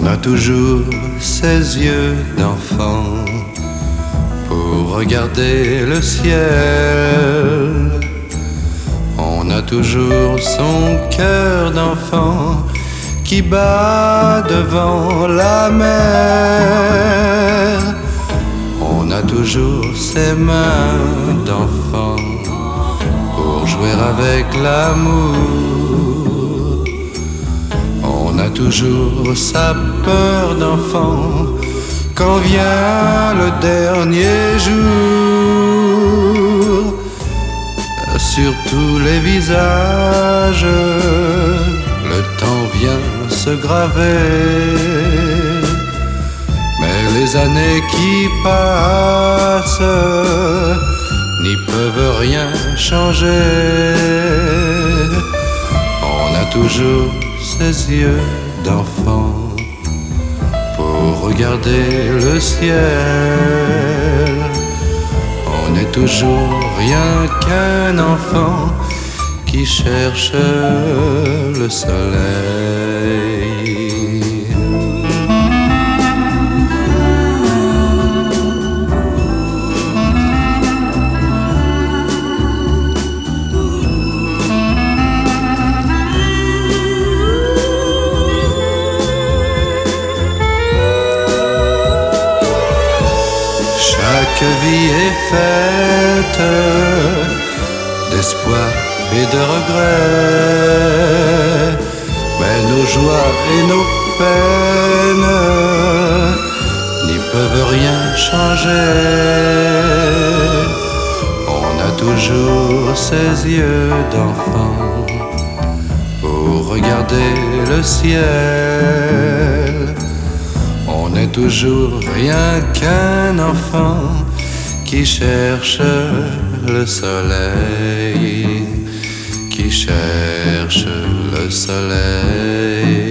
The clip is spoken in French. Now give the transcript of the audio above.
a toujours ses yeux d'enfant pour regarder le ciel. On a toujours son cœur d'enfant qui bat devant la mer. On a toujours ses mains d'enfant pour jouer avec l'amour. On a toujours sa peur d'enfant quand vient le dernier jour. Sur tous les visages, le temps vient se graver. Mais les années qui passent n'y peuvent rien changer. On a toujours ses yeux d'enfant pour regarder le ciel. On est toujours rien qu'un enfant qui cherche le soleil. Chaque vie est faite d'espoir et de regrets, mais nos joies et nos peines n'y peuvent rien changer. On a toujours ses yeux d'enfant pour regarder le ciel. On est toujours rien qu'un enfant qui cherche le soleil, qui cherche le soleil.